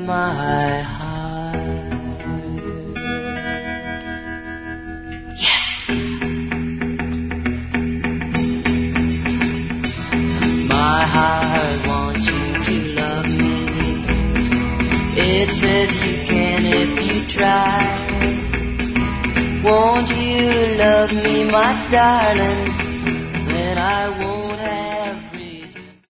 my heart. Yeah. My heart wants you to love me. It says you can if you try. Won't you love me, my darling? Then I